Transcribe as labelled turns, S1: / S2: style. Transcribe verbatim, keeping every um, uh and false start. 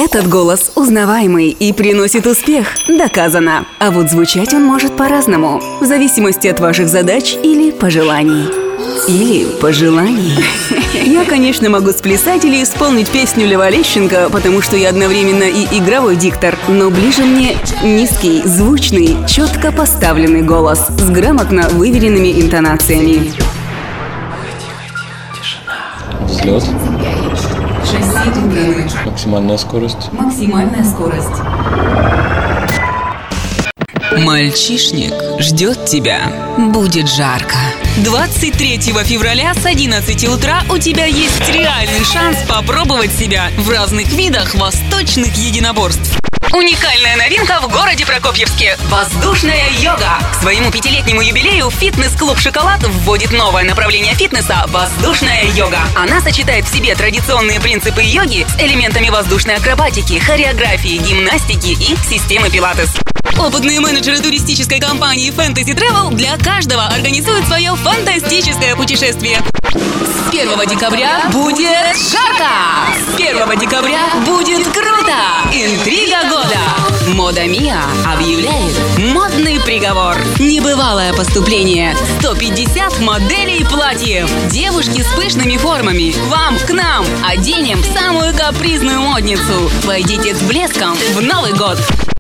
S1: Этот голос узнаваемый и приносит успех. Доказано. А вот звучать он может по-разному, в зависимости от ваших задач или пожеланий. Или пожеланий. Я, конечно, могу сплясать или исполнить песню Льва Лещенко, потому что я одновременно и игровой диктор. Но ближе мне низкий, звучный, четко поставленный голос с грамотно выверенными интонациями.
S2: Взлет.
S1: Шасси турбины.
S2: Максимальная скорость.
S1: Максимальная скорость.
S3: Мальчишник ждет тебя. Будет жарко. двадцать третьего февраля с одиннадцати утра у тебя есть реальный шанс попробовать себя в разных видах восточных единоборств. Уникальная новинка в городе Прокопьевске – воздушная йога. К своему пятилетнему юбилею фитнес-клуб «Шоколад» вводит новое направление фитнеса – воздушная йога. Она сочетает в себе традиционные принципы йоги с элементами воздушной акробатики, хореографии, гимнастики и системы пилатес. Опытные менеджеры туристической компании Fantasy Travel для каждого организуют свое фантастическое путешествие. С первого декабря будет жарко! С первого декабря будет круто! Интрига года! Мода Миа объявляет модный приговор. Небывалое поступление. сто пятьдесят моделей платьев. Девушки с пышными формами. Вам к нам. Оденем самую капризную модницу. Войдите с блеском в Новый год.